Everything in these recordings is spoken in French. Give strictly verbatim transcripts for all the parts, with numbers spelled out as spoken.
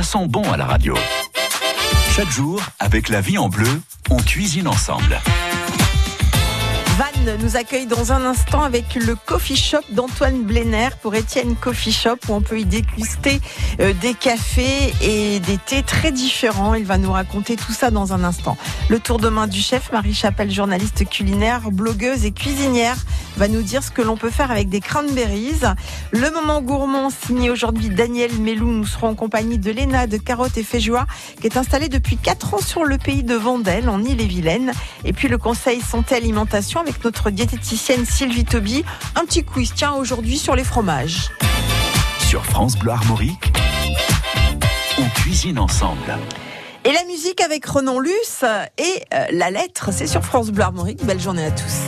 sent bon à la radio. Chaque jour, avec La Vie en Bleu, on cuisine ensemble. Van nous accueille dans un instant avec le coffee shop d'Antoine Blenner pour Étienne Coffee Shop, où on peut y déguster euh, des cafés et des thés très différents. Il va nous raconter tout ça dans un instant. Le tour de main du chef, Marie Chapelle, journaliste culinaire, blogueuse et cuisinière, va nous dire ce que l'on peut faire avec des cranberries. Le moment gourmand signé aujourd'hui Daniel Melou. Nous serons en compagnie de Léna de Carottes et Féjoie, qui est installée depuis quatre ans sur le pays de Vendel, en Ille-et-Vilaine. Et puis le conseil santé alimentation avec notre diététicienne Sylvie Toby. Un petit quiz, tiens, aujourd'hui sur les fromages. Sur France Bleu Armorique, on cuisine ensemble. Et la musique avec Renan Luce et euh, la lettre, c'est sur France Bleu Armorique. Belle journée à tous.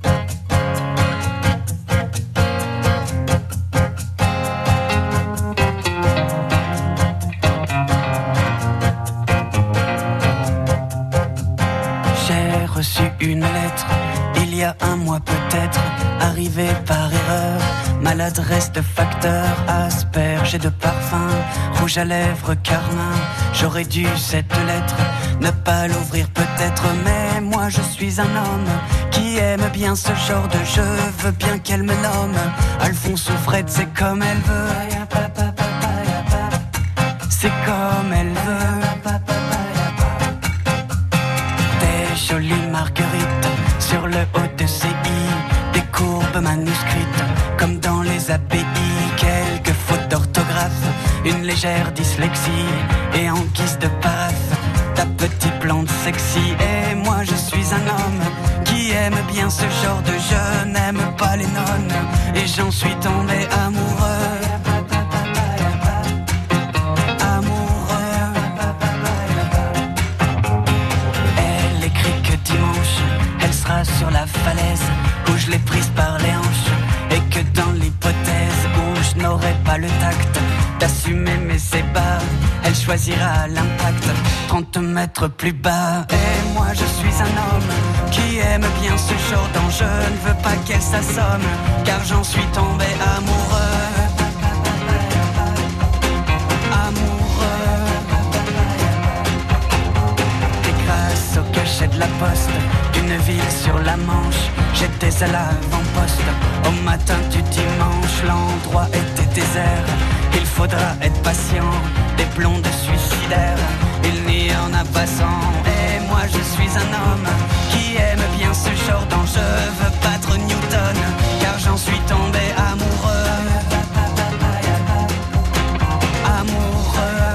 J'ai reçu une lettre il y a un mois peut-être, arrivée par erreur. Maladresse de facteur, asperge et de parfum, rouge à lèvres, carmin. J'aurais dû cette lettre ne pas l'ouvrir peut-être, mais moi je suis un homme qui aime bien ce genre de jeu. Veux bien qu'elle me nomme Alphonse ou Fred, c'est comme elle veut. C'est comme elle veut. Des jolies marguerites sur le haut de C I, des courbes manuscrites comme dans les A P I, quelques fautes d'orthographe, une légère dyslexie, et en guise de paf, ta petite plante sexy. Et moi je suis un homme qui aime bien ce genre de jeu, n'aime pas les nonnes, et j'en suis tombé amoureux. Amoureux. Elle écrit que dimanche, elle sera sur la falaise où je l'ai prise par les hanches, et que dans l'hypothèse où je n'aurai pas le tact d'assumer mes ébats, elle choisira l'impact trente mètres plus bas. Et moi je suis un homme qui aime bien ce genre d'enjeu, ne veux pas qu'elle s'assomme, car j'en suis tombé amoureux. Amoureux. Et grâce au cachet de la poste d'une ville sur la Manche, j'étais à l'avant-poste au matin du dimanche. L'endroit était désert, il faudra être patient. Des blondes suicidaires, il n'y en a pas cent. Et moi je suis un homme qui aime bien ce genre d'enjeu, veux battre Newton, car j'en suis tombé amoureux. Amoureux.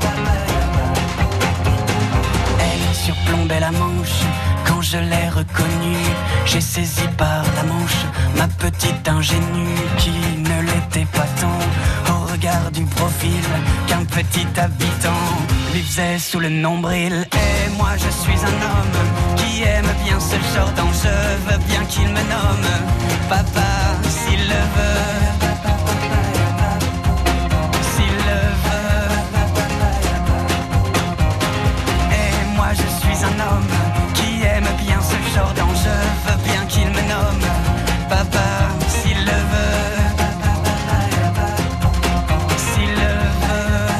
Elle surplombait la Manche quand je l'ai reconnue. J'ai saisi par la manche ma petite ingénue qui ne l'était pas tant au regard du profil qu'un petit habitant lui faisait sous le nombril. Et moi je suis un homme qui aime bien ce genre d'enjeu, veux bien qu'il me nomme papa s'il le veut. S'il le veut. Et moi je suis un homme qui aime bien ce genre d'enjeu, veux bien qu'il me nomme papa s'il le veut. S'il le veut.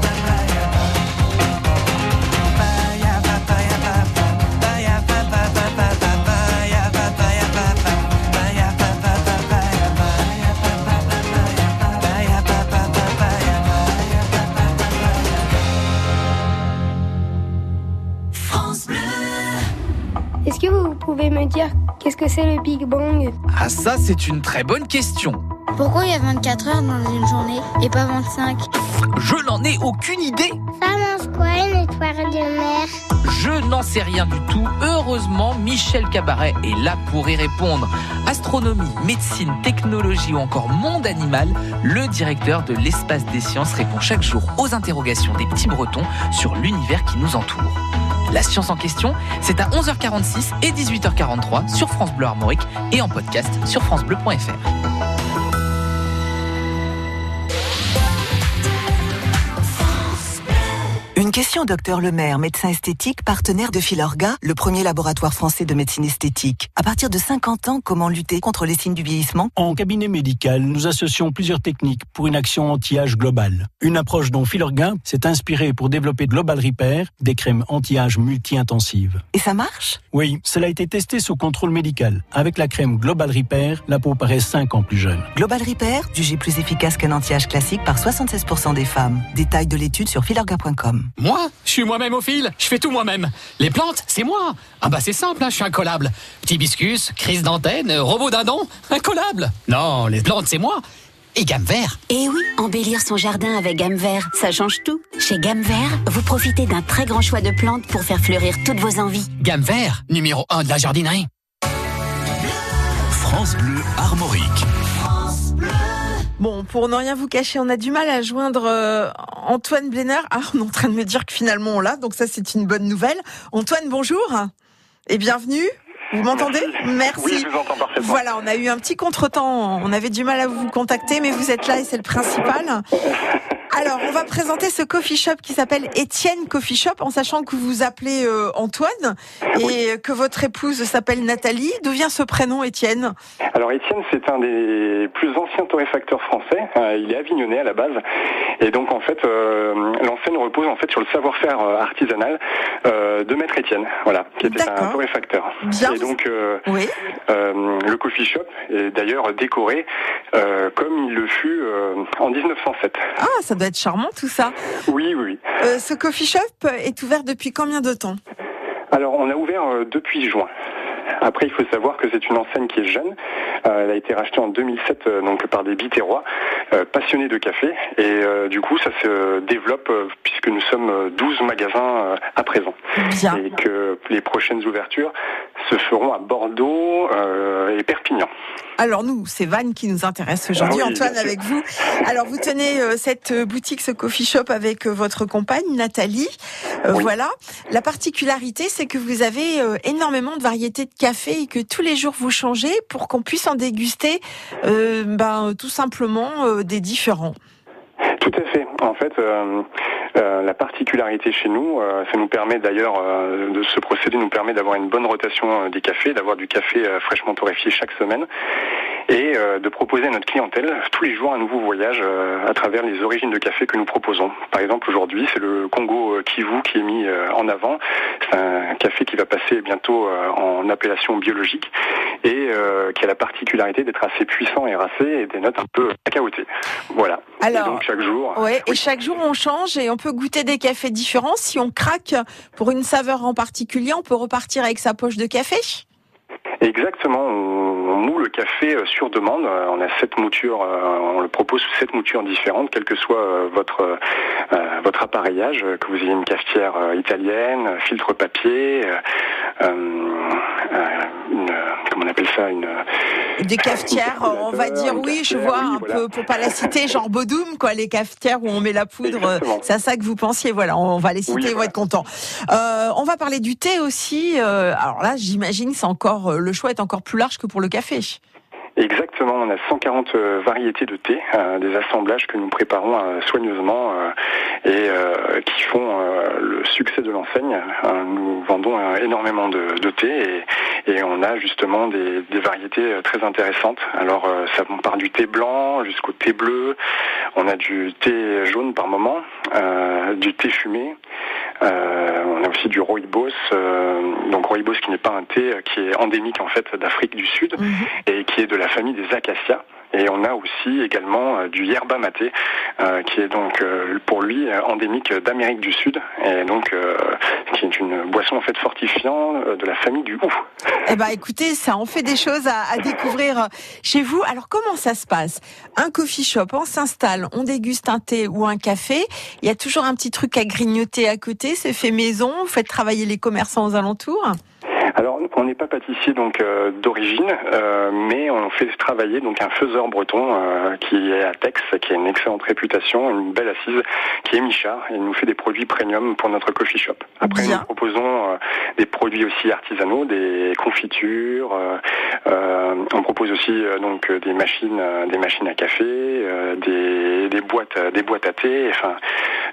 Est-ce que vous pouvez me dire qu'est-ce que c'est le Big Bang ? Ah ça, c'est une très bonne question. Pourquoi il y a vingt-quatre heures dans une journée et pas vingt-cinq ? Je n'en ai aucune idée. Ça mange quoi, une étoile de mer ? Je n'en sais rien du tout. Heureusement, Michel Cabaret est là pour y répondre. Astronomie, médecine, technologie ou encore monde animal, le directeur de l'Espace des Sciences répond chaque jour aux interrogations des petits Bretons sur l'univers qui nous entoure. La science en question, c'est à onze heures quarante-six et dix-huit heures quarante-trois sur France Bleu Armorique et en podcast sur francebleu point f r. Une question, docteur Lemaire, médecin esthétique, partenaire de Filorga, le premier laboratoire français de médecine esthétique. À partir de cinquante ans, comment lutter contre les signes du vieillissement ? En cabinet médical, nous associons plusieurs techniques pour une action anti-âge globale. Une approche dont Filorga s'est inspirée pour développer Global Repair, des crèmes anti-âge multi-intensives. Et ça marche ? Oui, cela a été testé sous contrôle médical. Avec la crème Global Repair, la peau paraît cinq ans plus jeune. Global Repair, jugé plus efficace qu'un anti-âge classique par soixante-seize pour cent des femmes. Détail de l'étude sur filorga point com. Moi, je suis moi-même au fil, je fais tout moi-même. Les plantes, c'est moi. Ah bah c'est simple, hein, je suis incollable. Hibiscus, crise d'antenne, robot dindon, incollable. Non, les plantes, c'est moi. Et gamme vert. Eh oui, embellir son jardin avec gamme vert, ça change tout. Chez gamme vert, vous profitez d'un très grand choix de plantes pour faire fleurir toutes vos envies. Gamme vert, numéro un de la jardinerie. France Bleu Armorique. Bon, pour ne rien vous cacher, on a du mal à joindre euh, Antoine Blenner. Ah, on est en train de me dire que finalement on l'a, donc ça c'est une bonne nouvelle. Antoine, bonjour et bienvenue. Vous m'entendez ? Merci. Oui, je vous entends parfaitement. Voilà, on a eu un petit contretemps, on avait du mal à vous contacter, mais vous êtes là et c'est le principal. Alors, on va présenter ce coffee shop qui s'appelle Étienne Coffee Shop, en sachant que vous vous appelez euh, Antoine et oui. que votre épouse s'appelle Nathalie. D'où vient ce prénom, Étienne ? Alors, Étienne, c'est un des plus anciens torréfacteurs français. Euh, il est avignonnais à la base. Et donc, en fait, euh, l'enseigne repose en fait sur le savoir-faire euh, artisanal euh, de Maître Étienne, voilà, qui était D'accord. un torréfacteur. Bien. Et donc, euh, oui. euh, le coffee shop est d'ailleurs décoré euh, comme il le fut euh, en dix-neuf cent sept. Ah, ça doit être charmant tout ça. Oui, oui, oui. Euh, ce coffee shop est ouvert depuis combien de temps ? Alors, on a ouvert euh, depuis juin. Après, il faut savoir que c'est une enseigne qui est jeune. Euh, elle a été rachetée en deux mille sept euh, donc par des Biterrois euh, passionnés de café. Et euh, du coup, ça se développe euh, puisque nous sommes douze magasins euh, à présent. Bien. Et que les prochaines ouvertures se feront à Bordeaux euh, et Perpignan. Alors nous, c'est Vannes qui nous intéresse aujourd'hui. Ah oui, Antoine, avec vous. Alors vous tenez euh, cette boutique, ce coffee shop avec euh, votre compagne Nathalie. Euh, oui. Voilà. La particularité, c'est que vous avez euh, énormément de variétés de café et que tous les jours vous changez pour qu'on puisse en déguster euh, ben, tout simplement euh, des différents. Tout à fait. En fait, euh, euh, la particularité chez nous, euh, ça nous permet d'ailleurs, euh, de ce procédé nous permet d'avoir une bonne rotation euh, des cafés, d'avoir du café euh, fraîchement torréfié chaque semaine et euh, de proposer à notre clientèle tous les jours un nouveau voyage euh, à travers les origines de café que nous proposons. Par exemple, aujourd'hui, c'est le Congo Kivu qui est mis euh, en avant. C'est un café qui va passer bientôt euh, en appellation biologique et euh, qui a la particularité d'être assez puissant et racé et des notes un peu cacaotées. Voilà. Alors, et donc chaque jour. Ouais, oui. Et chaque jour on change et on peut goûter des cafés différents. Si on craque pour une saveur en particulier, on peut repartir avec sa poche de café. Exactement, on moule le café sur demande. On a sept moutures, on le propose sous sept moutures différentes, quel que soit votre euh, votre appareillage, que vous ayez une cafetière italienne, filtre papier, euh, une, comment on appelle ça, une des cafetières, on va dire oui, je vois oui, un voilà. peu pour pas la citer, genre Bodum, quoi, les cafetières où on met la poudre. Exactement. C'est à ça que vous pensiez, voilà, on va les citer, oui, ils vont voilà. être contents. Euh, on va parler du thé aussi. Euh, alors là, j'imagine, c'est encore le choix est encore plus large que pour le café. Exactement, on a cent quarante euh, variétés de thé, euh, des assemblages que nous préparons euh, soigneusement euh, et euh, qui font euh, le succès de l'enseigne. Euh, nous vendons euh, énormément de, de thé et, et on a justement des, des variétés très intéressantes. Alors euh, ça part du thé blanc jusqu'au thé bleu, on a du thé jaune par moment, euh, du thé fumé. Euh, on a aussi du rooibos, euh, donc rooibos qui n'est pas un thé, qui est endémique en fait d'Afrique du Sud mmh. et qui est de la famille des acacias. Et on a aussi également euh, du yerba maté, euh, qui est donc euh, pour lui euh, endémique d'Amérique du Sud, et donc euh, qui est une boisson en fait fortifiant euh, de la famille du hou. Eh ben, écoutez, ça en fait des choses à, à découvrir chez vous. Alors comment ça se passe ? Un coffee shop, on s'installe, on déguste un thé ou un café. Il y a toujours un petit truc à grignoter à côté. C'est fait maison. Vous faites travailler les commerçants aux alentours. Alors, on n'est pas pâtissier donc euh, d'origine, euh, mais on fait travailler donc un faiseur breton euh, qui est à Tex, qui a une excellente réputation, une belle assise, qui est Michard, et il nous fait des produits premium pour notre coffee shop. Après, Bien. nous proposons euh, des produits aussi artisanaux, des confitures. Euh, euh, on propose aussi euh, donc des machines, euh, des machines à café, euh, des, des boîtes, des boîtes à thé. Enfin,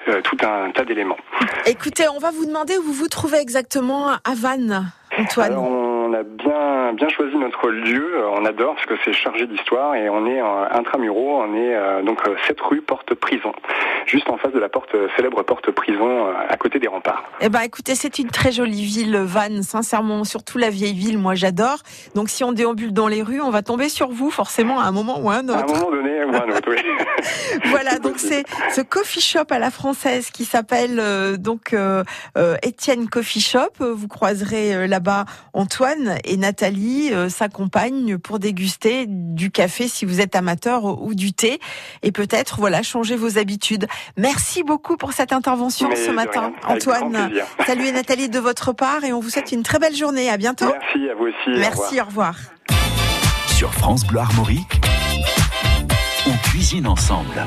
euh, tout un tas d'éléments. Écoutez, on va vous demander où vous vous trouvez exactement à Vannes, Antoine. Alors, on a bien bien choisi notre lieu, on adore parce que c'est chargé d'histoire et on est en intramuraux, on est euh, donc sept rue Porte Prison, juste en face de la porte célèbre Porte Prison, euh, à côté des remparts. Eh ben écoutez, c'est une très jolie ville, Vannes, sincèrement, surtout la vieille ville, moi j'adore. Donc si on déambule dans les rues, on va tomber sur vous forcément à un moment ou à un autre. À un moment donné ou à un autre, oui. Voilà, donc c'est ce coffee shop à la française qui s'appelle euh, donc euh, euh, Étienne Coffee Shop. Vous croiserez euh, là-bas Antoine et Nathalie, euh, sa compagne, pour déguster du café si vous êtes amateur ou du thé et peut-être voilà changer vos habitudes. Merci beaucoup pour cette intervention Mais ce matin, rien, Antoine. Salut Nathalie de votre part et on vous souhaite une très belle journée. À bientôt. Merci à vous aussi. Merci, au revoir. Au revoir. Sur France Bleu Armorique, on cuisine ensemble.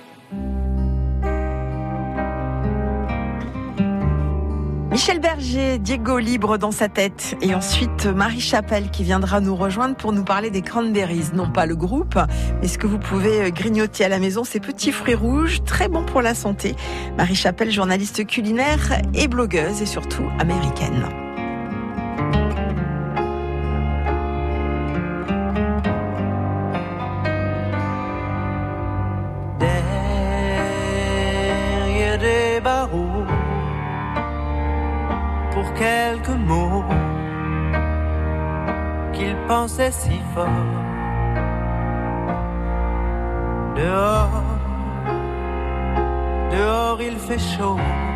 Michel Berger, Diego libre dans sa tête et ensuite Marie Chapelle qui viendra nous rejoindre pour nous parler des cranberries. Non pas le groupe, mais ce que vous pouvez grignoter à la maison, ces petits fruits rouges, très bons pour la santé. Marie Chapelle, journaliste culinaire et blogueuse et surtout américaine. Derrière des barreaux, pour quelques mots qu'il pensait si fort. Dehors, dehors il fait chaud,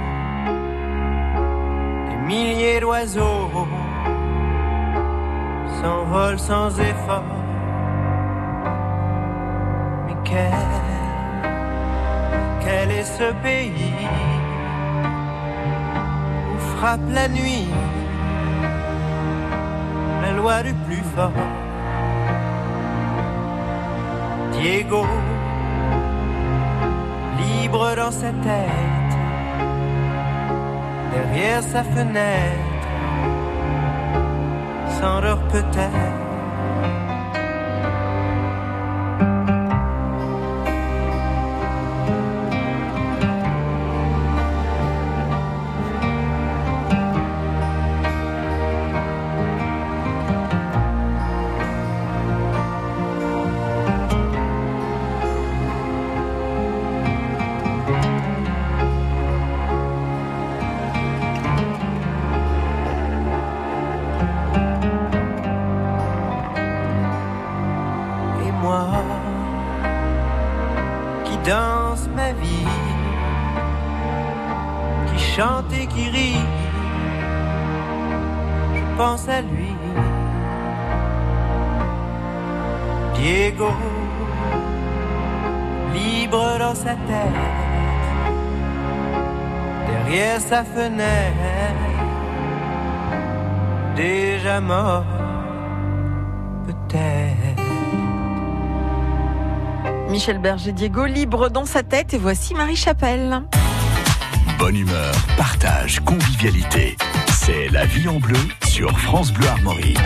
des milliers d'oiseaux s'envolent sans effort. Mais quel, quel est ce pays où frappe la nuit la loi du plus fort? Diego, libre dans sa tête, derrière sa fenêtre, s'endort peut-être. Danse ma vie, qui chante et qui rit, je pense à lui. Diego, libre dans sa tête, derrière sa fenêtre, déjà mort, peut-être. Michel Berger, Diego, libre dans sa tête. Et voici Marie Chapelle. Bonne humeur, partage, convivialité. C'est La Vie en Bleu sur France Bleu Armorique.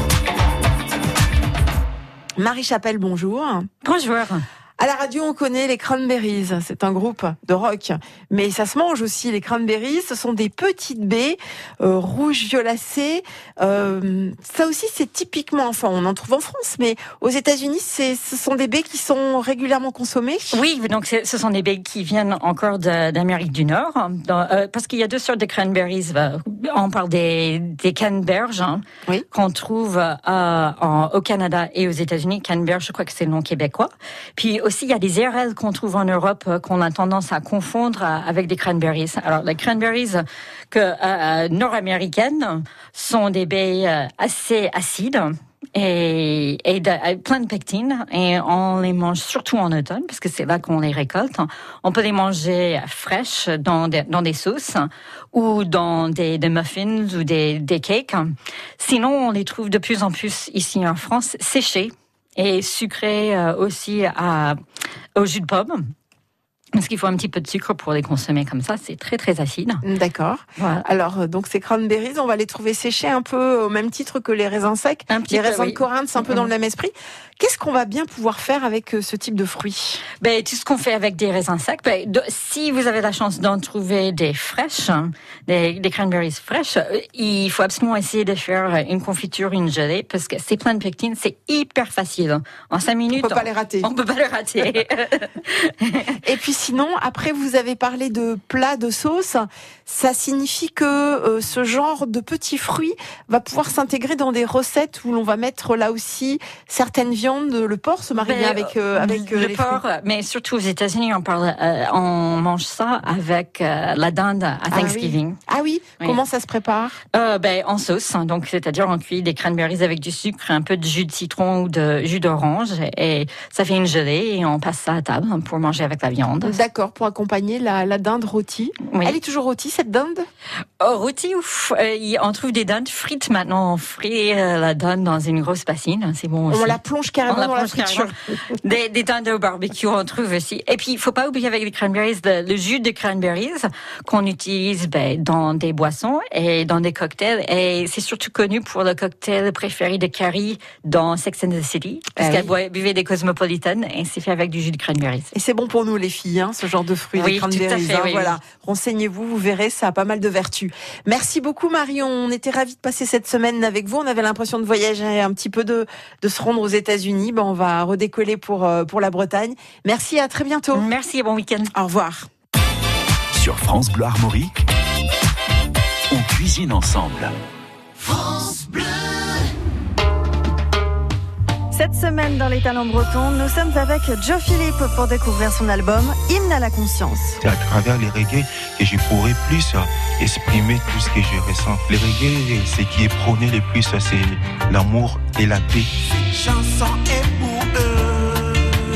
Marie Chapelle, bonjour. Bonjour. À la radio, on connaît les Cranberries. C'est un groupe de rock. Mais ça se mange aussi, les Cranberries. Ce sont des petites baies euh, rouges violacées. Euh, ça aussi, c'est typiquement... Enfin, on en trouve en France, mais aux États-Unis, c'est, ce sont des baies qui sont régulièrement consommées. Oui, donc ce sont des baies qui viennent encore de, d'Amérique du Nord. Dans, euh, parce qu'il y a deux sortes de cranberries. On parle des, des canneberges hein, oui. qu'on trouve euh, en, au Canada et aux États-Unis. Canneberge, je crois que c'est le nom québécois. Puis aussi, il y a des R L qu'on trouve en Europe euh, qu'on a tendance à confondre euh, avec des cranberries. Alors, les cranberries que, euh, nord-américaines sont des baies euh, assez acides et, et de, euh, plein de pectine. Et on les mange surtout en automne parce que c'est là qu'on les récolte. On peut les manger fraîches dans des, dans des sauces ou dans des, des muffins ou des, des cakes. Sinon, on les trouve de plus en plus ici en France séchées et sucré euh, aussi à, au jus de pomme. Parce qu'il faut un petit peu de sucre pour les consommer comme ça, c'est très très acide. D'accord. Voilà. Alors donc ces cranberries, on va les trouver séchés un peu au même titre que les raisins secs. Un petit les peu, raisins oui. de Corinthe, c'est un peu mmh. dans le même esprit. Qu'est-ce qu'on va bien pouvoir faire avec ce type de fruits? Ben, tout ce qu'on fait avec des raisins secs, ben, de, si vous avez la chance d'en trouver des fraîches, des, des cranberries fraîches, il faut absolument essayer de faire une confiture, une gelée, parce que c'est plein de pectine, c'est hyper facile. En cinq minutes, on peut pas on, les rater. On peut pas les rater. Et puis sinon, après vous avez parlé de plats, de sauces, ça signifie que euh, ce genre de petits fruits va pouvoir s'intégrer dans des recettes où l'on va mettre là aussi certaines viandes. Le porc se marie ben, bien avec euh, avec le les porc, fruits. Mais surtout aux États-Unis, on parle, euh, on mange ça avec euh, la dinde à Thanksgiving. Ah oui. Ah oui. oui. Comment ça se prépare? euh, Ben en sauce, donc c'est-à-dire on cuit des cranberries avec du sucre, un peu de jus de citron ou de jus d'orange, et ça fait une gelée et on passe ça à table pour manger avec la viande. D'accord, pour accompagner la, la dinde rôtie. Oui. Elle est toujours rôtie, cette dinde? Oh, rôtie, ouf, euh, on trouve des dindes frites maintenant. On frit euh, la dinde dans une grosse bassine, c'est bon aussi. On la plonge carrément la dans la friture. Des, des dindes au barbecue, on trouve aussi. Et puis, il faut pas oublier avec les cranberries, le, le jus de cranberries qu'on utilise ben, dans des boissons et dans des cocktails. Et c'est surtout connu pour le cocktail préféré de Carrie dans Sex and the City, parce ah qu'elle oui. buvait des cosmopolitanes et c'est fait avec du jus de cranberries. Et c'est bon pour nous les filles, hein, ce genre de fruits, oui, les cranberries. Tout à fait, hein, oui, voilà. Oui. Renseignez-vous, vous verrez, ça a pas mal de vertus. Merci beaucoup Marion, on était ravis de passer cette semaine avec vous. On avait l'impression de voyager un petit peu, de, de se rendre aux États-Unis. Ben, on va redécoller pour, pour la Bretagne. Merci, à très bientôt. Merci et bon week-end. Au revoir. Sur France Bleu Armorique, on cuisine ensemble. France Bleu. Cette semaine dans les talents bretons, nous sommes avec Joe Philippe pour découvrir son album Hymne à la conscience. C'est à travers les reggae que je pourrais plus exprimer tout ce que je ressens. Les reggae, ce qui est prôné le plus, c'est l'amour et la paix. Cette chanson est pour eux.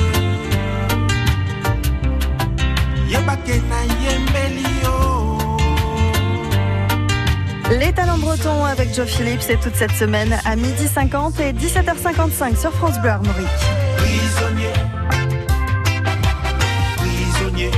Les talents bretons avec Joe Philippe, c'est toute cette semaine à midi cinquante et dix-sept heures cinquante-cinq sur France Bleu Armorique. Prisonnier, prisonnier.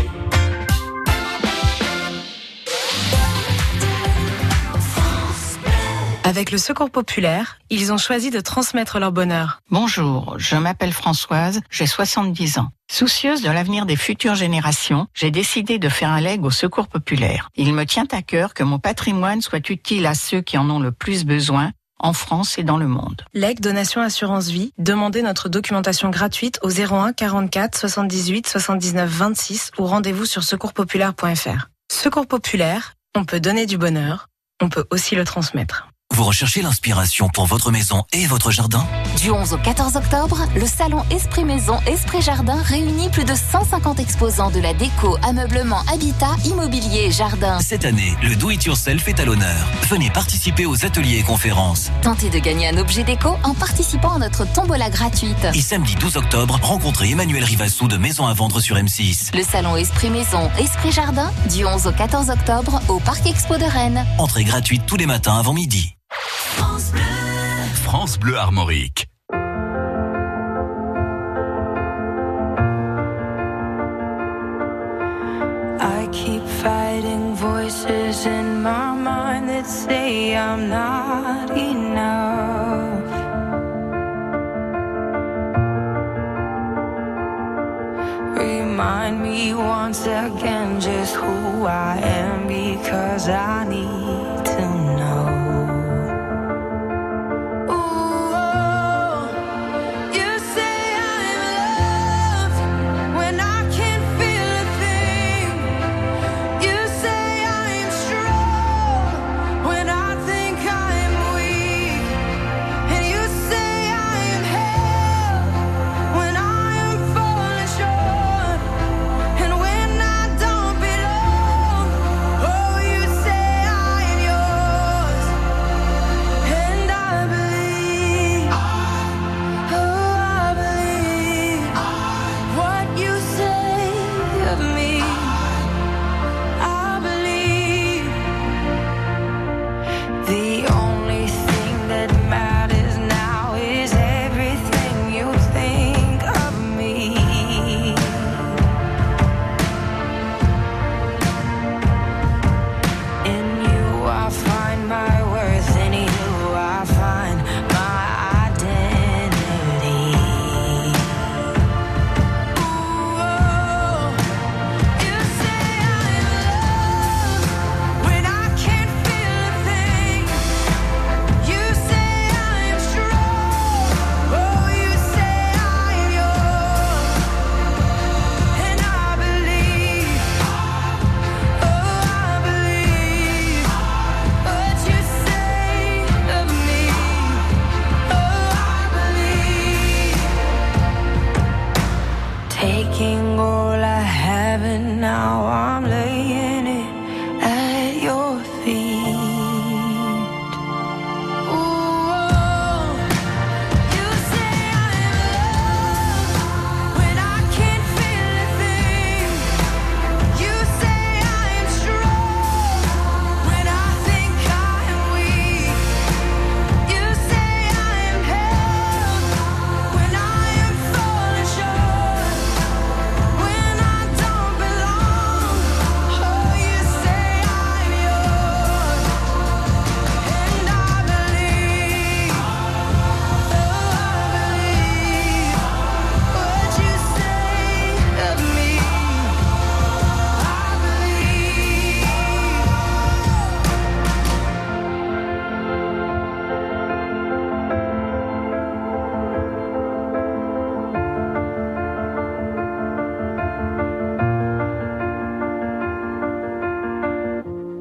Avec le Secours populaire, ils ont choisi de transmettre leur bonheur. Bonjour, je m'appelle Françoise, j'ai soixante-dix ans. Soucieuse de l'avenir des futures générations, j'ai décidé de faire un legs au Secours populaire. Il me tient à cœur que mon patrimoine soit utile à ceux qui en ont le plus besoin, en France et dans le monde. Legs Donation Assurance Vie, demandez notre documentation gratuite au zéro un quarante-quatre soixante-dix-huit soixante-dix-neuf vingt-six ou rendez-vous sur secours populaire point f r. Secours populaire, on peut donner du bonheur, on peut aussi le transmettre. Vous recherchez l'inspiration pour votre maison et votre jardin? Du onze au quatorze octobre, le salon Esprit Maison, Esprit Jardin réunit plus de cent cinquante exposants de la déco, ameublement, habitat, immobilier et jardin. Cette année, le do-it-yourself est à l'honneur. Venez participer aux ateliers et conférences. Tentez de gagner un objet déco en participant à notre tombola gratuite. Et samedi douze octobre, rencontrez Emmanuel Rivassou de Maison à vendre sur M six. Le salon Esprit Maison, Esprit Jardin, du onze au quatorze octobre au Parc Expo de Rennes. Entrée gratuite tous les matins avant midi. France Bleu, France Bleu Armorique. I keep fighting voices in my mind that say I'm not enough. Remind me once again just who I am, because I need to know. And when I don't belong, oh, you say I am yours.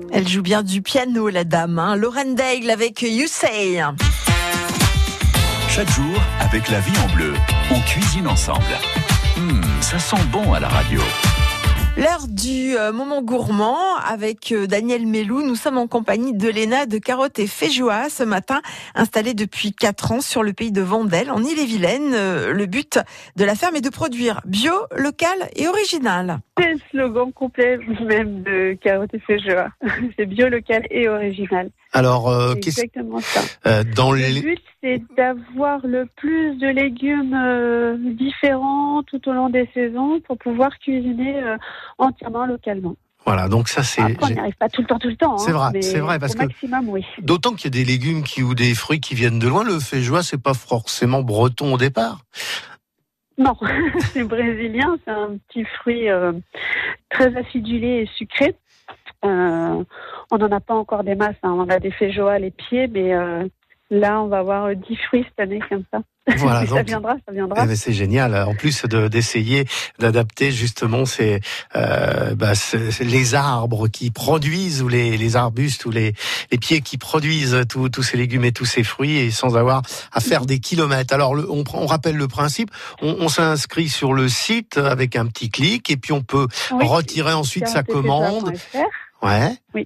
Elle joue bien du piano, la dame. Hein. Lauren Daigle avec You Say. Chaque jour, avec La Vie en Bleu, on cuisine ensemble. Hum, ça sent bon à la radio. L'heure du euh, moment gourmand avec euh, Daniel Melou. Nous sommes en compagnie de Léna de Carottes et Féjoie ce matin, installée depuis quatre ans sur le pays de Vendel, en Ille-et-Vilaine. Euh, le but de la ferme est de produire bio, local et original. C'est le slogan complet même de Carottes et Féjoie. C'est bio, local et original. Alors, euh, c'est exactement ça. Euh, dans le les... but, c'est d'avoir le plus de légumes euh, différents tout au long des saisons pour pouvoir cuisiner euh, entièrement localement. Voilà, donc ça c'est. Après, on n'y arrive pas tout le temps, tout le temps. C'est hein, vrai, mais c'est vrai parce au que. maximum, oui. D'autant qu'il y a des légumes qui ou des fruits qui viennent de loin. Le Féjoie, c'est pas forcément breton au départ. Non, c'est brésilien. C'est un petit fruit euh, très acidulé et sucré. Euh, on n'en a pas encore des masses, hein. On a des féjoas à les pieds, mais euh, là, on va avoir dix fruits cette année comme ça. Voilà, ça donc, viendra, ça viendra. Eh ben, c'est génial. En plus de, d'essayer d'adapter justement ces, euh, bah, c'est, c'est les arbres qui produisent ou les, les arbustes ou les, les pieds qui produisent tous, tous ces légumes et tous ces fruits et sans avoir à faire des kilomètres. Alors, le, on, on rappelle le principe. On, on s'inscrit sur le site avec un petit clic et puis on peut oui, retirer ensuite sa commande. Ouais. Oui.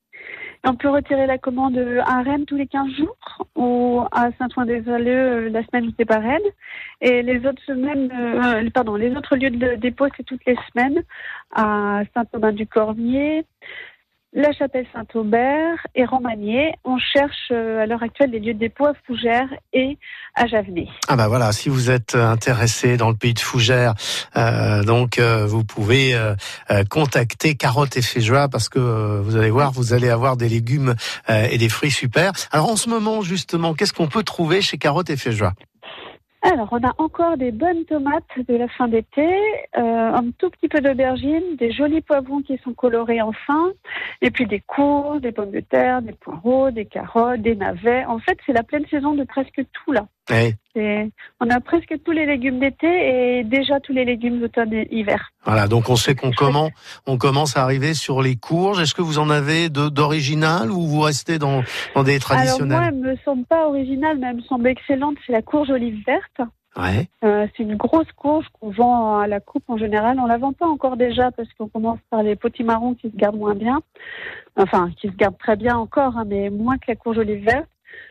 On peut retirer la commande à Rennes tous les quinze jours ou à Saint-Ouen-des-Alleux la semaine où c'est pas Rennes. Et les autres semaines, euh, pardon, les autres lieux de dépôt, c'est toutes les semaines à Saint-Aubin-du-Cormier, La Chapelle-Saint-Aubert et Romagné. On cherche à l'heure actuelle des lieux de dépôt à Fougères et à Javenay. Ah bah voilà, si vous êtes intéressé dans le pays de Fougères, euh, donc euh, vous pouvez euh, euh, contacter Carottes et Féjoie parce que euh, vous allez voir, vous allez avoir des légumes euh, et des fruits super. Alors en ce moment justement, qu'est-ce qu'on peut trouver chez Carottes et Féjoie ? Alors, on a encore des bonnes tomates de la fin d'été, euh, un tout petit peu d'aubergines, des jolis poivrons qui sont colorés en fin, et puis des courges, des pommes de terre, des poireaux, des carottes, des navets. En fait, c'est la pleine saison de presque tout, là. Oui. C'est, on a presque tous les légumes d'été et déjà tous les légumes d'automne et hiver. Voilà, donc on sait qu'on commence, on commence à arriver sur les courges. Est-ce que vous en avez de, d'original ou vous restez dans, dans des traditionnels ? Alors moi, elle me semble pas originale, mais elle me semble excellente. C'est la courge olive verte. Ouais. Euh, c'est une grosse courge qu'on vend à la coupe en général. On la vend pas encore déjà parce qu'on commence par les potimarrons qui se gardent moins bien. Enfin, qui se gardent très bien encore, hein, mais moins que la courge olive verte.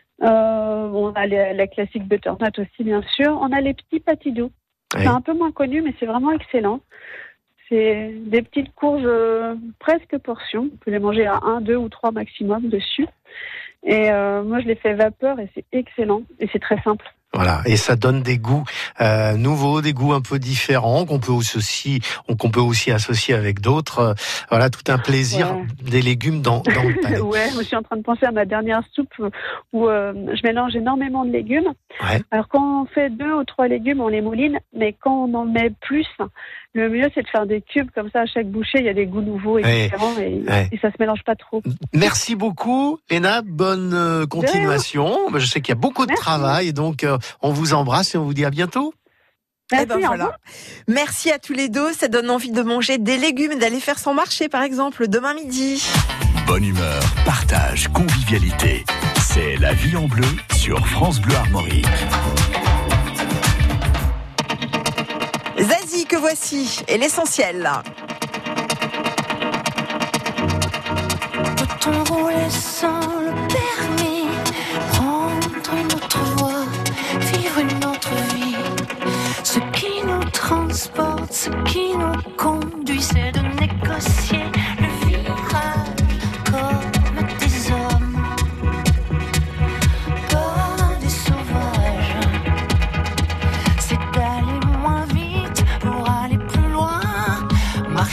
Euh, on a les, la classique butternut aussi, bien sûr. On a les petits pâtis-doux. Oui. C'est un peu moins connu, mais c'est vraiment excellent. C'est des petites courges euh, presque portions. On peut les manger à un, deux ou trois maximum dessus. Et euh, moi, je les fais vapeur et c'est excellent. Et c'est très simple. Voilà, et ça donne des goûts euh, nouveaux, des goûts un peu différents qu'on peut aussi, qu'on peut aussi associer avec d'autres. Euh, voilà, tout un plaisir ouais. des légumes dans, dans le palais. Ouais, je suis en train de penser à ma dernière soupe où euh, je mélange énormément de légumes. Ouais. Alors quand on fait deux ou trois légumes, on les mouline, mais quand on en met plus, le mieux c'est de faire des cubes comme ça à chaque bouchée. Il y a des goûts nouveaux et ouais. différents et, ouais. et ça se mélange pas trop. Merci beaucoup, Léna. Bonne euh, continuation. Je sais qu'il y a beaucoup de Merci. travail, et donc euh, on vous embrasse et on vous dit à bientôt. Merci, eh ben voilà. Merci à tous les deux. Ça donne envie de manger des légumes et d'aller faire son marché, par exemple, demain midi. Bonne humeur, partage, convivialité. C'est La Vie en Bleu sur France Bleu Armorique. Zazie, que voici, et l'essentiel. Peut-on rouler sans le permis, prendre une autre voie, vivre une autre vie? Ce qui nous transporte, ce qui nous conduit, c'est de négocier le virage comme des hommes, pas des sauvages. C'est d'aller moins vite pour aller plus loin, marcher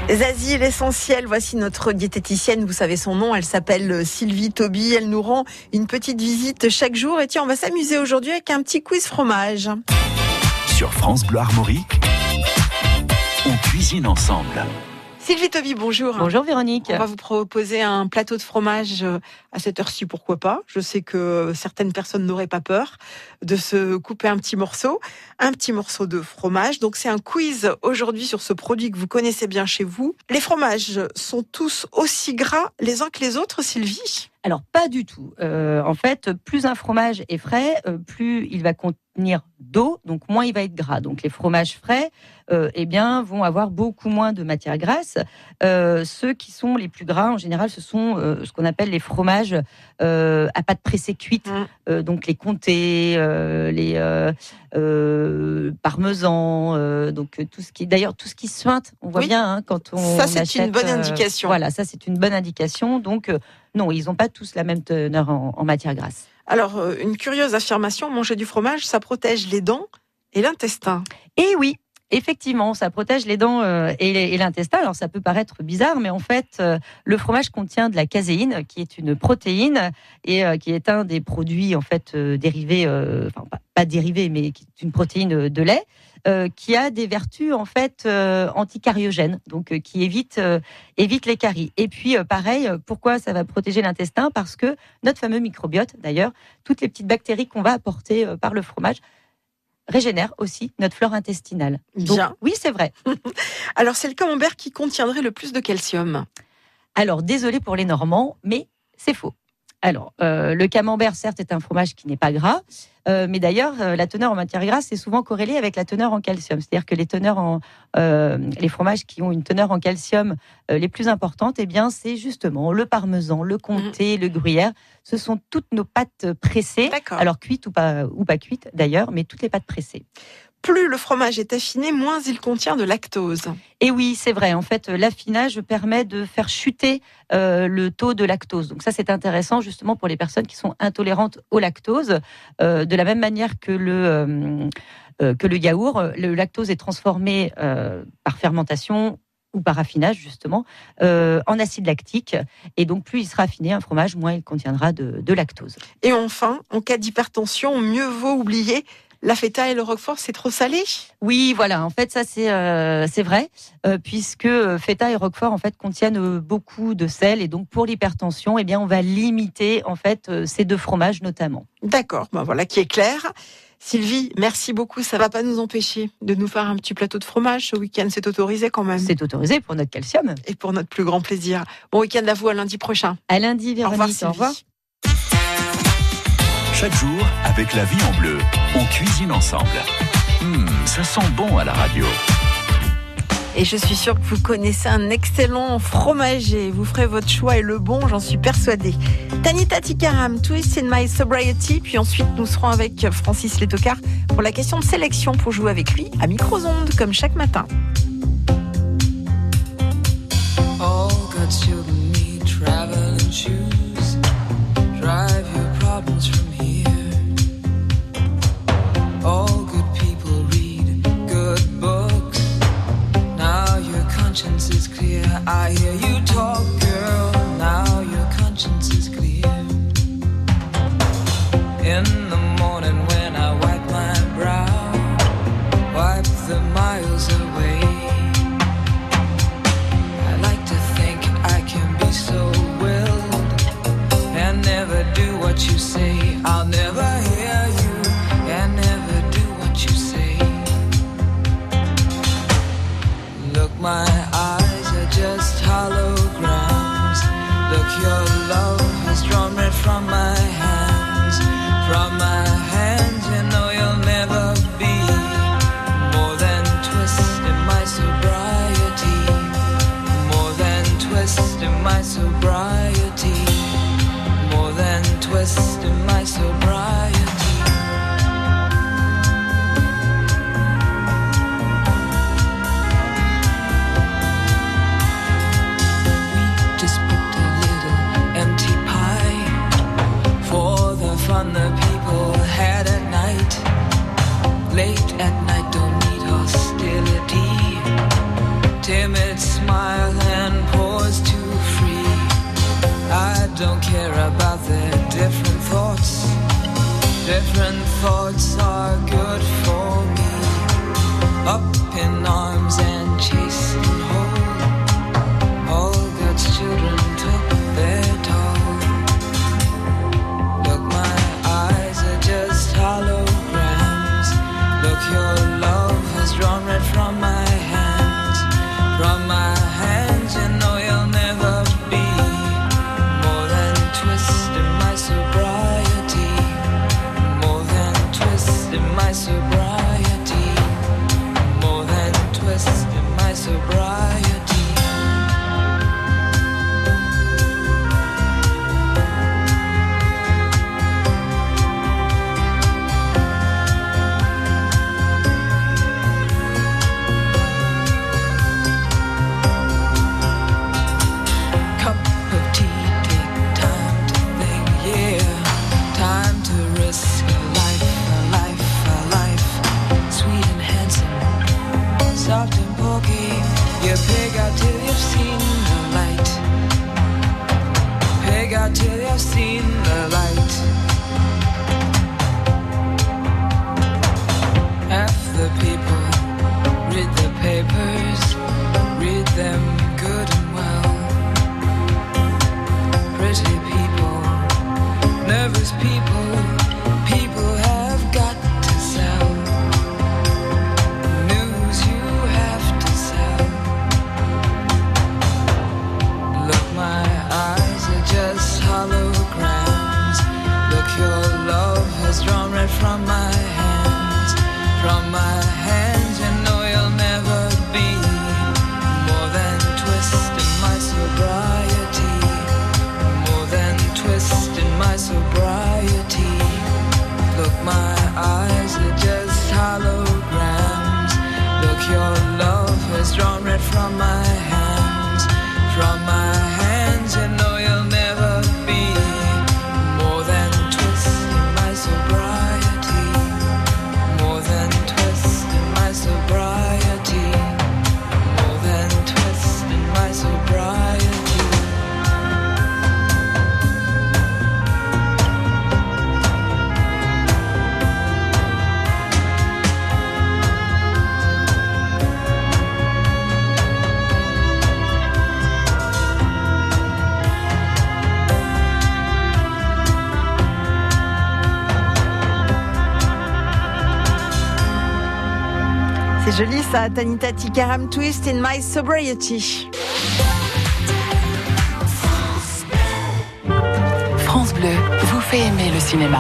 Zazie, l'essentiel, voici notre diététicienne, vous savez son nom, elle s'appelle Sylvie Toby, elle nous rend une petite visite chaque jour et tiens, on va s'amuser aujourd'hui avec un petit quiz fromage. Sur France Bleu Armorique, on cuisine ensemble. Sylvie Toby, bonjour. Bonjour Véronique. On va vous proposer un plateau de fromage à cette heure-ci, pourquoi pas. Je sais que certaines personnes n'auraient pas peur de se couper un petit morceau, un petit morceau de fromage. Donc c'est un quiz aujourd'hui sur ce produit que vous connaissez bien chez vous. Les fromages sont tous aussi gras les uns que les autres, Sylvie ? Alors pas du tout. Euh, en fait, plus un fromage est frais, euh, plus il va contenir d'eau, donc moins il va être gras. Donc les fromages frais, euh, eh bien, vont avoir beaucoup moins de matière grasse. Euh, ceux qui sont les plus gras, en général, ce sont euh, ce qu'on appelle les fromages euh, à pâte pressée cuite, mmh. euh, donc les comtés, euh, les euh, euh, parmesans, euh, donc tout ce qui, d'ailleurs, tout ce qui suinte. On voit oui. bien hein, quand on ça, c'est achète, une bonne indication. Euh, voilà, ça c'est une bonne indication. Donc euh, non, ils n'ont pas tous la même teneur en, en matière grasse. Alors, euh, une curieuse affirmation, manger du fromage, ça protège les dents et l'intestin. Et oui, effectivement, ça protège les dents euh, et, et l'intestin. Alors, ça peut paraître bizarre, mais en fait, euh, le fromage contient de la caséine, qui est une protéine et euh, qui est un des produits, en fait, euh, dérivés, euh, enfin, pas, pas dérivés, mais qui est une protéine de lait. Euh, qui a des vertus en fait euh, anticariogènes, donc euh, qui évite euh, évite les caries. Et puis euh, pareil, pourquoi ça va protéger l'intestin ? Parce que notre fameux microbiote, d'ailleurs, toutes les petites bactéries qu'on va apporter euh, par le fromage régénèrent aussi notre flore intestinale. Donc, bien. Oui, c'est vrai. Alors c'est le camembert qui contiendrait le plus de calcium. Alors désolé pour les Normands, mais c'est faux. Alors, euh, le camembert, certes, est un fromage qui n'est pas gras, euh, mais d'ailleurs, euh, la teneur en matière grasse est souvent corrélée avec la teneur en calcium. C'est-à-dire que les teneurs en, euh, les fromages qui ont une teneur en calcium euh, les plus importantes, eh bien, c'est justement le parmesan, le comté, mmh. le gruyère. Ce sont toutes nos pâtes pressées, D'accord. alors cuites ou pas, ou pas cuites d'ailleurs, mais toutes les pâtes pressées. Plus le fromage est affiné, moins il contient de lactose. Et oui, c'est vrai. En fait, l'affinage permet de faire chuter euh, le taux de lactose. Donc ça, c'est intéressant justement pour les personnes qui sont intolérantes au lactose. Euh, de la même manière que le, euh, euh, que le yaourt, le lactose est transformé euh, par fermentation ou par affinage justement, euh, en acide lactique. Et donc, plus il sera affiné, un fromage, moins il contiendra de, de lactose. Et enfin, en cas d'hypertension, mieux vaut oublier la feta et le roquefort, c'est trop salé ? Oui, voilà. En fait, ça c'est euh, c'est vrai, euh, puisque feta et roquefort en fait contiennent euh, beaucoup de sel et donc pour l'hypertension, eh bien on va limiter en fait euh, ces deux fromages notamment. D'accord. Ben voilà qui est clair. Sylvie, merci beaucoup. Ça va pas nous empêcher de nous faire un petit plateau de fromage ce week-end. C'est autorisé quand même. C'est autorisé pour notre calcium et pour notre plus grand plaisir. Bon week-end à vous, à lundi prochain. À lundi, Véronique. Au revoir, Sylvie. Au revoir. Chaque jour, avec La Vie en Bleu, on cuisine ensemble. Mmh, ça sent bon à la radio. Et je suis sûre que vous connaissez un excellent fromager. Vous ferez votre choix et le bon, j'en suis persuadée. Tanita Tikaram, Twist in My Sobriety. Puis ensuite, nous serons avec Francis Letocard pour la question de sélection pour jouer avec lui à Microzonde, comme chaque matin. All good children need traveling shoes. Drive your problems from here. All good people read good books. Now your conscience is clear. I hear you talk, girl. Now your conscience is clear. In the morning when I wipe my brow, wipe the miles away. I like to think I can be so willed and never do what you say. I'll never hear you and never do what you say. Look, my eyes are just holograms. Look, your love has drawn red from my hands. From my hands, you know you'll never be more than twist in my sobriety. More than twist in my sobriety. More than twist in my sobriety. We just booked a little empty pie for the fun the people had at night. Late at night, don't need hostility. timid smile and pause to free. I don't care about their different thoughts. Different thoughts are good for me. Up in arms and chasing home. All God's children took their toll. Look, my eyes are just holograms. Look, your love has drawn red from my hands. From my hands, you know you'll never be more than twist in my sobriety. More than twist in my sobriety. More than twist in my sobriety. Soft and pokey, you pig out till you've seen the light. Pig out till you've seen the light. Half the people read the papers, read them good and well. Pretty people, nervous people, people have got to sell. Just holograms. Look, your love has drawn red from my hands. From my hands, you know you'll never be more than twist in my sobriety. More than twist in my sobriety. Look, my eyes are just holograms. Look, your love has drawn red from my hands. From my hands, you know you'll never be more than twist in my sobriety. More than twist in my sobriety. More than twist in my sobriety. C'est joli ça, Tanita Tikaram, Twist in my sobriety. France Bleu vous fait aimer le cinéma.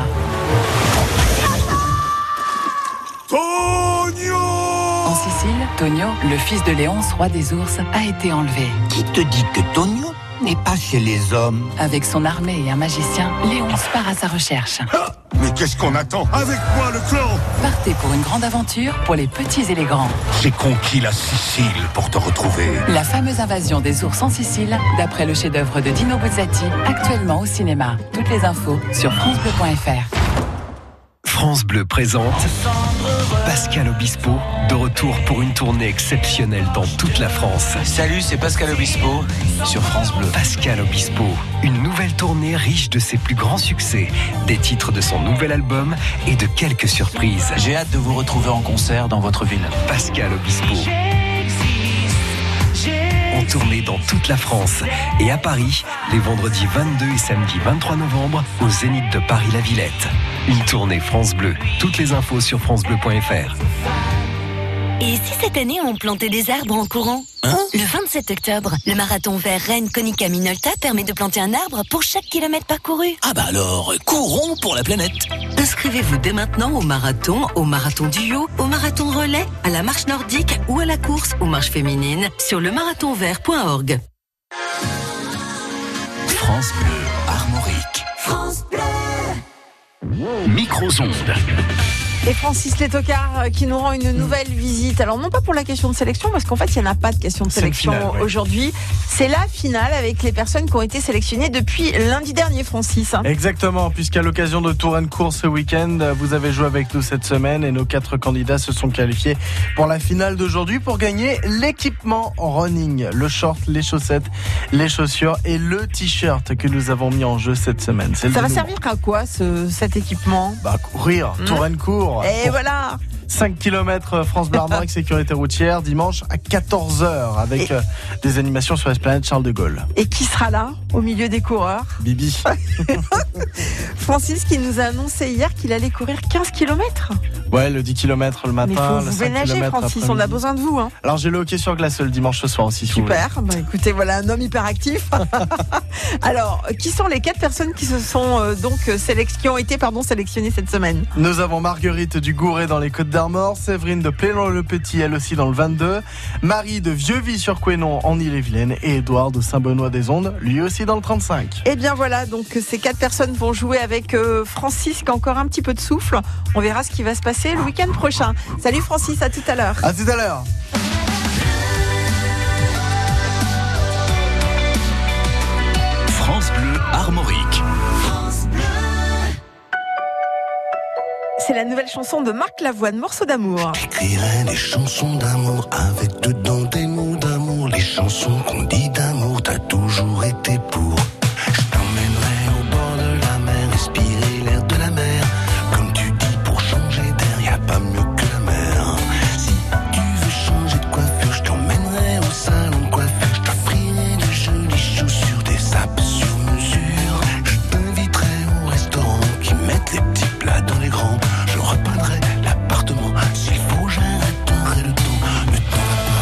Tonio! En Sicile, Tonio, le fils de Léonce, roi des ours, a été enlevé. Qui te dit que Tonio n'est pas chez les hommes? Avec son armée et un magicien, Léonce part à sa recherche. Ah, mais qu'est-ce qu'on attend? Avec moi, le clan! Partez pour une grande aventure pour les petits et les grands. J'ai conquis la Sicile pour te retrouver. La fameuse invasion des ours en Sicile, d'après le chef-d'œuvre de Dino Buzzati, actuellement au cinéma. Toutes les infos sur francebleu point f r. France Bleu présente Pascal Obispo, de retour pour une tournée exceptionnelle dans toute la France. Salut, c'est Pascal Obispo sur France Bleu. Pascal Obispo, une nouvelle tournée riche de ses plus grands succès, des titres de son nouvel album et de quelques surprises. J'ai hâte de vous retrouver en concert dans votre ville. Pascal Obispo, en tournée dans toute la France et à Paris, les vendredis vingt-deux et samedi vingt-trois novembre, au Zénith de Paris-La Villette. Une tournée France Bleu. Toutes les infos sur francebleu point f r. Et si cette année on plantait des arbres en courant? Hein? Le vingt-sept octobre, le marathon vert Rennes Konica Minolta permet de planter un arbre pour chaque kilomètre parcouru. Ah bah alors, courons pour la planète. Inscrivez-vous dès maintenant au marathon, au marathon duo, au marathon relais, à la marche nordique ou à la course aux marches féminines sur le marathon vert point org. France Bleu Armorique. France Bleu. Micro-ondes. Et Francis Letocard qui nous rend une nouvelle visite. Alors non pas pour la question de sélection, parce qu'en fait il n'y en a pas de question de sélection finale, ouais. aujourd'hui. C'est la finale avec les personnes qui ont été sélectionnées depuis lundi dernier, Francis. Exactement, puisqu'à l'occasion de Touraine-Court ce week-end, vous avez joué avec nous cette semaine et nos quatre candidats se sont qualifiés pour la finale d'aujourd'hui pour gagner l'équipement running, le short, les chaussettes, les chaussures et le t-shirt que nous avons mis en jeu cette semaine. C'est Ça le va dénouement. servir à quoi ce, cet équipement? Bah courir, mmh. Touraine-Court. Et voilà. cinq kilomètres France Bleu Armorique sécurité routière dimanche à quatorze heures avec et... des animations sur l'esplanade Charles de Gaulle. Et qui sera là au milieu des coureurs? Bibi. Francis qui nous a annoncé hier qu'il allait courir quinze kilomètres. Ouais, le dix kilomètres le matin. Mais faut le vous ménager, Francis, on a besoin de vous. Hein. Alors j'ai le hockey sur glace le dimanche ce soir aussi. Si Super, bah, écoutez, voilà un homme hyperactif. Alors, qui sont les quatre personnes qui se sont euh, donc sélec- qui ont été pardon, sélectionnées cette semaine? Nous avons Marguerite du Gouret dans les Côtes d'Armor, Séverine de Plélan-le-Petit, elle aussi dans le vingt-deux, Marie de Vieux-Vie-sur-Couesnon en Ille-et-Vilaine et Édouard de Saint-Benoît-des-Ondes, lui aussi dans le trente-cinq. Et bien voilà, donc ces quatre personnes vont jouer avec euh, Francis qui a encore un petit peu de souffle. On verra ce qui va se passer le week-end prochain. Salut Francis, à tout à l'heure. À tout à l'heure. France Bleu Armorique. C'est la nouvelle chanson de Marc Lavoine, Morceau d'amour. J'écrirai des chansons d'amour avec dedans des mots d'amour. Les chansons qu'on dit d'amour, t'as toujours été pour. Je t'emmènerai au bord de la mer, respirer l'air de la mer. Comme tu dis, pour changer d'air, y a pas mieux que la mer. Si tu veux changer de coiffure, je t'emmènerai au salon de coiffure. Je t'offrirai de jolies chaussures, des sapes sur mesure. Je t'inviterai au restaurant qui mettent les petits plats dans les grands. Je repeindrai l'appartement, s'il faut j'arrêterai le temps. Ne t'en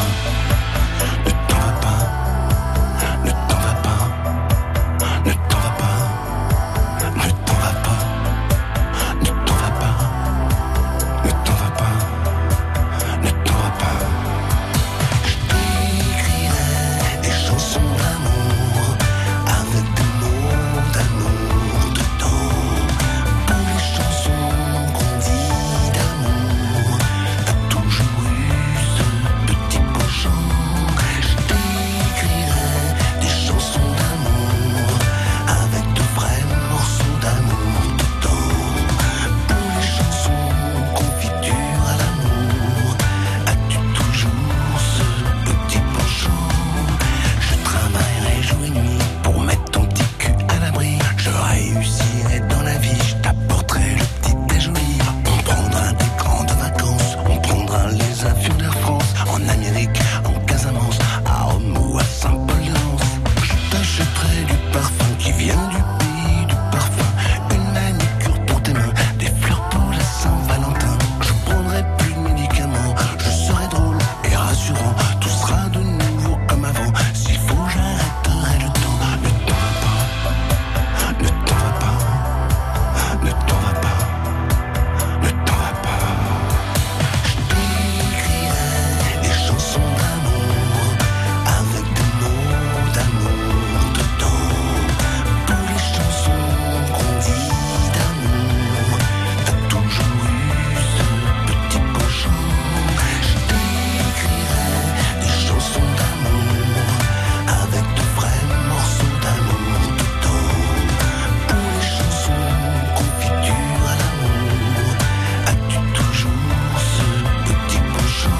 va pas, ne t'en va pas, ne t'en va pas, ne t'en va pas, ne t'en va pas, ne t'en va pas, ne t'en va pas, ne t'en va pas. Je t'écrirai des chansons d'amour avec des mots d'amour dedans. Pour les chansons qu'on dit d'amour, t'as toujours eu ce petit penchant. Je t'écrirai des chansons d'amour avec de vrais morceaux d'amour dedans. Pour les chansons confiture à l'amour, as-tu toujours ce petit penchant? Je travaillerai jour et nuit pour mettre ton petit cul à l'abri. Je réussirai dans la vie, je t'apporterai le petit déjeuner. On prendra des grandes vacances, on prendra les avions d'Air France, en Amérique, en Casamance, à Rome ou à Saint-Paul-de-Lens. Je t'achèterai du parfum qui vient du pays du parfum, une manicure pour tes mains, des fleurs pour la Saint-Valentin. Je prendrai plus de médicaments, je serai drôle et rassurant. Tout sera de nouveau comme avant. S'il faut, j'arrêterai le temps. Ne t'en va pas, ne t'en va pas, ne t'en va pas, ne t'en va pas. Je t'écrirai des chansons d'amour avec des mots d'amour dedans. Pour les chansons qu'on dit d'amour, t'as toujours eu ce petit penchant. Je t'écrirai des chansons d'amour avec de vrais morceaux d'amour dedans. Pour les chansons confiture à l'amour, as-tu toujours ce petit penchant?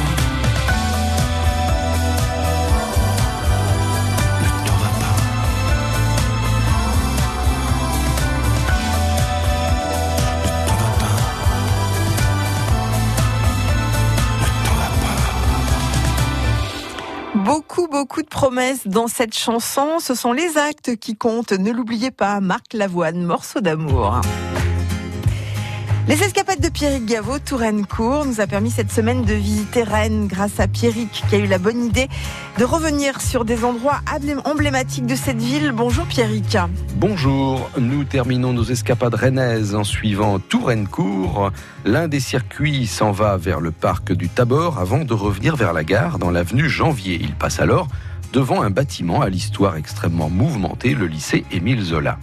Ne t'en va pas. Beaucoup, beaucoup de promesses dans cette chanson. Ce sont les actes qui comptent. Ne l'oubliez pas, Marc Lavoine, Morceau d'amour. Les escapades de Pierrick Gaveau, Touraine-Court, nous a permis cette semaine de visiter Rennes grâce à Pierrick qui a eu la bonne idée de revenir sur des endroits emblématiques de cette ville. Bonjour Pierrick. Bonjour, nous terminons nos escapades rennaises en suivant Touraine-Court. L'un des circuits s'en va vers le parc du Tabor avant de revenir vers la gare dans l'avenue Janvier. Il passe alors devant un bâtiment à l'histoire extrêmement mouvementée, le lycée Émile Zola.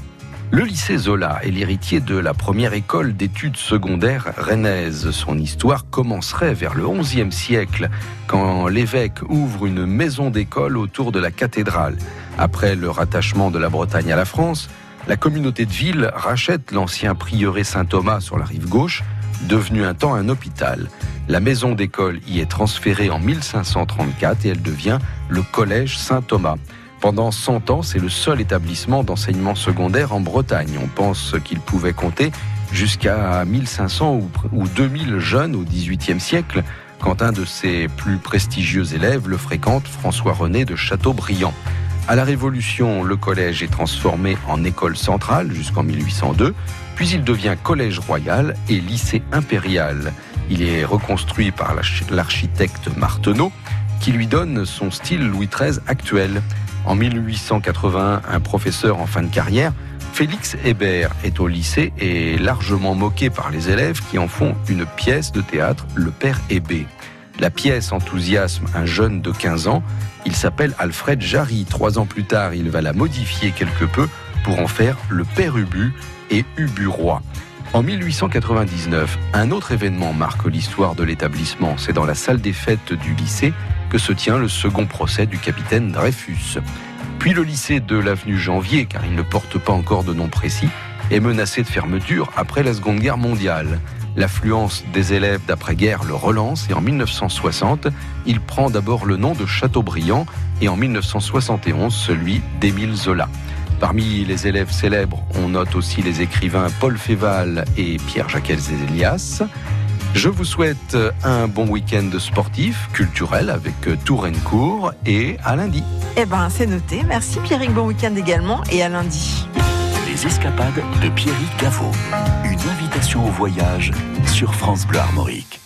Le lycée Zola est l'héritier de la première école d'études secondaires rennaise. Son histoire commencerait vers le onzième siècle, quand l'évêque ouvre une maison d'école autour de la cathédrale. Après le rattachement de la Bretagne à la France, la communauté de ville rachète l'ancien prieuré Saint-Thomas sur la rive gauche, devenu un temps un hôpital. La maison d'école y est transférée en mille cinq cent trente-quatre et elle devient le collège Saint-Thomas. Pendant cent ans, c'est le seul établissement d'enseignement secondaire en Bretagne. On pense qu'il pouvait compter jusqu'à mille cinq cents ou deux mille jeunes au dix-huitième siècle, quand un de ses plus prestigieux élèves le fréquente, François-René de Chateaubriand. À la Révolution, le collège est transformé en école centrale jusqu'en mille huit cent deux, puis il devient collège royal et lycée impérial. Il est reconstruit par l'architecte Marteneau, qui lui donne son style Louis treize actuel. En mille huit cent quatre-vingt-un, un professeur en fin de carrière, Félix Hébert, est au lycée et est largement moqué par les élèves qui en font une pièce de théâtre, Le Père Hébé. La pièce enthousiasme un jeune de quinze ans. Il s'appelle Alfred Jarry. Trois ans plus tard, il va la modifier quelque peu pour en faire Le Père Ubu et Ubu Roi. En mille huit cent quatre-vingt-dix-neuf, un autre événement marque l'histoire de l'établissement. C'est dans la salle des fêtes du lycée que se tient le second procès du capitaine Dreyfus. Puis le lycée de l'avenue Janvier, car il ne porte pas encore de nom précis, est menacé de fermeture après la Seconde Guerre mondiale. L'affluence des élèves d'après-guerre le relance et en mille neuf cent soixante, il prend d'abord le nom de Chateaubriand et en mille neuf cent soixante et onze celui d'Émile Zola. Parmi les élèves célèbres, on note aussi les écrivains Paul Féval et Pierre-Jacques Elias. Je vous souhaite un bon week-end sportif, culturel avec Tour-en-Cour et à lundi. Eh ben, c'est noté. Merci Pierrick, bon week-end également et à lundi. Les escapades de Pierrick Gaveau. Une invitation au voyage sur France Bleu Armorique.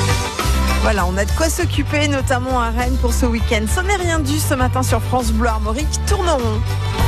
Voilà, on a de quoi s'occuper, notamment à Rennes pour ce week-end. Ça n'est rien dû ce matin sur France Bleu Armorique. Tournerons.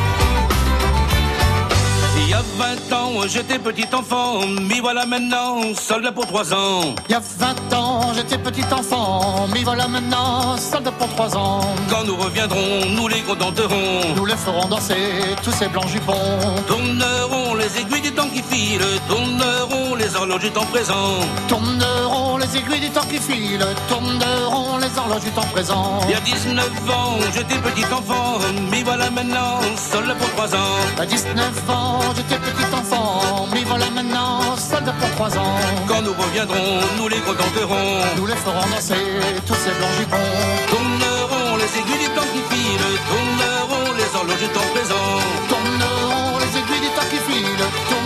Il y a vingt ans, j'étais petit enfant, m'y voilà maintenant, soldat pour trois ans. Il y a vingt ans, j'étais petit enfant, m'y voilà maintenant, soldat pour trois ans. Quand nous reviendrons, nous les contenterons, nous les ferons danser, tous ces blancs jupons. Tourneront les aiguilles du temps qui file, tourneront les horloges du temps présent. Tourneront les aiguilles du temps qui file, tourneront les horloges du temps présent. Il y a dix-neuf ans, j'étais petit enfant, m'y voilà maintenant, soldat pour trois ans. À dix-neuf ans, j'étais petit enfant, m'y voilà maintenant, soldat pour trois ans. Quand nous reviendrons, nous les contenterons, nous les ferons danser, tous ces blancs jupons. Tourneront les aiguilles du temps qui filent, tourneront les horloges du temps présent. Tourneront les aiguilles du temps qui filent,